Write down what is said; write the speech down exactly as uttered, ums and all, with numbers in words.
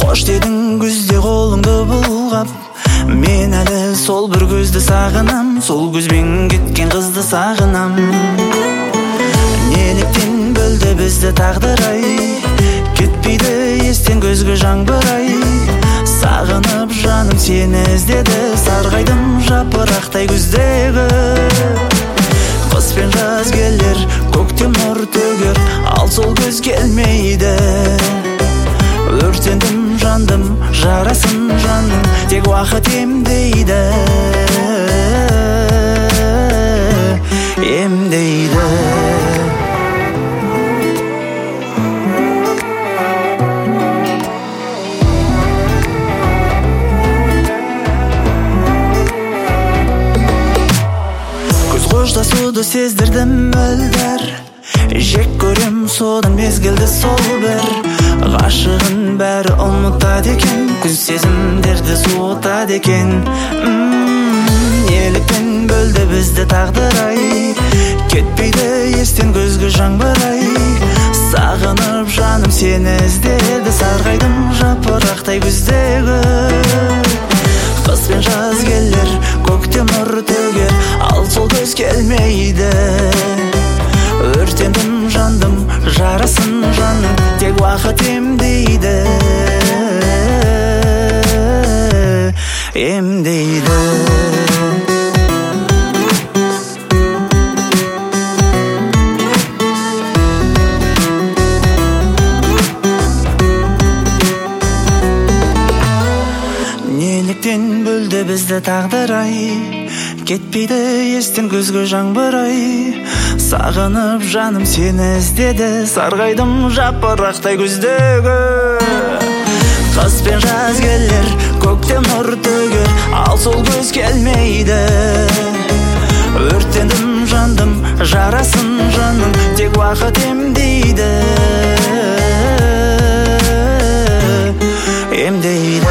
Кош дедің күзде қолыңды бұлғап, мен әлі сол бір көзді сағынам, сол көзбен кеткен қызды сағынам. Неліктен бөлді бізді тағдыр-ай, кетпейді естен көзгі жаңбыр-ай. Сағынып жаным сені іздеді, сарғайдым жапырақтай күздегі. Қыс пен жаз келер, көктем нұр төгер, ал сол көз келмейді. Өртендім, жандым, жарасын жаным, тек уақыт емдейді, емдейді. Көз қоштасуды сездірдім мөлдір, жек көрем содан мезгілді сол бір. Ғашығын бәрі ұмытады екен, күз сезімдерді суытады екен. Неліктен бөлді бізді тағдыр-ай, кетпейді естен көзгі жаңбыр-ай. Сағынып жаным сені іздеді, сарғайдым жапырақтай күздегі. Қыс пен жаз келер, көктем нұр төгер, ал сол көз келмейді. Өртендім, жандым, жарасын жаным, тек уақыт емдейді, емдейді. Неліктен бөлді бізді тағдыр-ай, кетпейді естен көзгі жаңбыр-ай. Сағынып жаным сені іздеді, сарғайдым жапырақтай күздегі. Қыс пен жаз келер, көктем нұр төгер, ал сол көз келмейді. Өртендім, жандым, жарасын жаным, тек уақыт емдейді, емдейді.